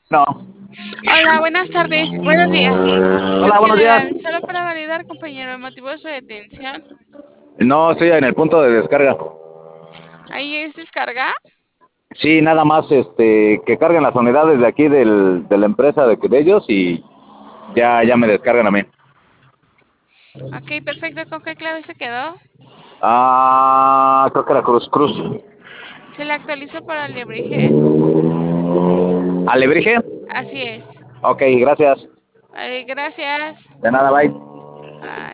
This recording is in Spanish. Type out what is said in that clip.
No. Hola, buenas tardes, buenos días. Hola, Es buenos días. general, solo para validar, compañero, el motivo de su detención. No, estoy en el punto de descarga. Ahí es descarga. Sí, nada más que carguen las unidades de aquí de la empresa de ellos y ya me descargan a mí. Ok, perfecto. ¿Con qué clave se quedó? Creo que era Cruz. Se le actualizó para alebrije. ¿Alebrije? Así es. Ok, gracias. Vale, gracias. De nada, bye. Bye.